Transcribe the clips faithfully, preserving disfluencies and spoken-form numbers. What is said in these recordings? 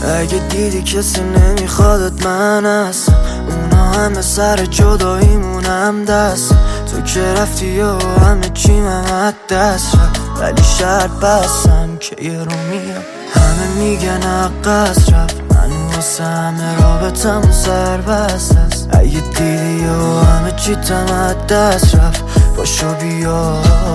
اگه دیدی کسی نمیخوادت من هستم، اونا همه سر جداییمونم دست. تو که رفتی و همه چیم هم دست رفت، ولی شرط بستم که یه رو میام. همه میگن عقص رفت، من واسه همه رابطمون سر بست است. اگه دیدی و همه چی تم دست رفت، باشو بیا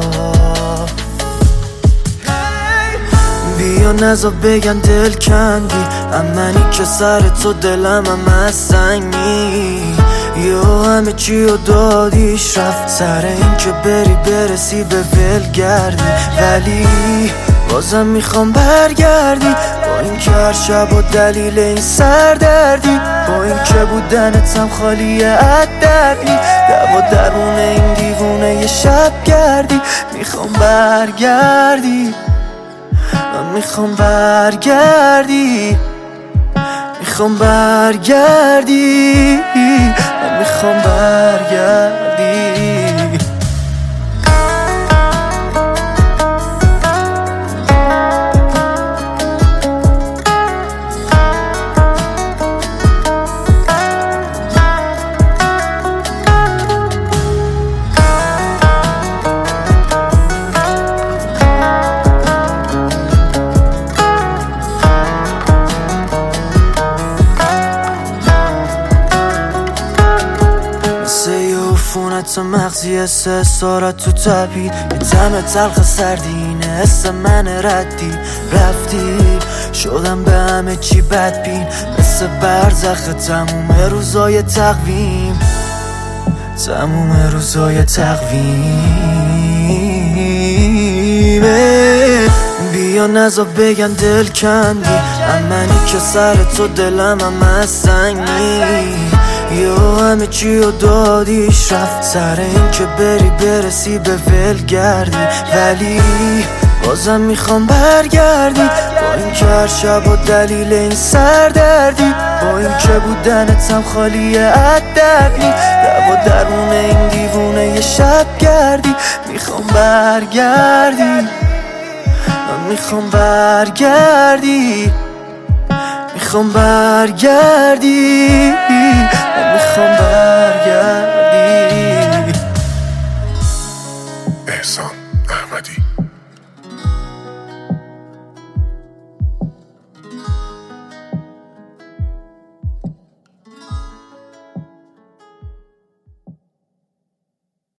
بیا نزا بگن دل کندی، امنی که سر تو دلم هم از سنگی. یا همه چی رو دادیش رفت، سر این که بری برسی به ولگردی. ولی بازم میخوام برگردی، با این که هر شب و دلیل این سردردی. با این که بودنتم خالیه از دردی، دوا درمون این دیوونه یه شب گردی. میخوام برگردی، من میخوام برگردی، میخوام برگردی، من میخوام برگردی. عفونت مغزی سه سارت تو تبید، یه تم تلخ سردینه اسم من ردی. رفتی شدم به همه چی بدبین، مثل برزخ تموم روزای تقویم، تموم روزای تقویم. بیا نزا بگن دل کندی، امنی که سر تو دلم هم از سنگی. یا همه چی رو دادیش رفت، سر این که بری برسی به ولگردی. ولی بازم میخوام برگردی، با این که هر شب و دلیل این سردردی. با این که بودنتم خالیه از دردی، دوا درمون این دیوونه یه شب گردی. میخوام برگردی، من میخوام برگردی، میخوام برگردی، من میخوام برگردی.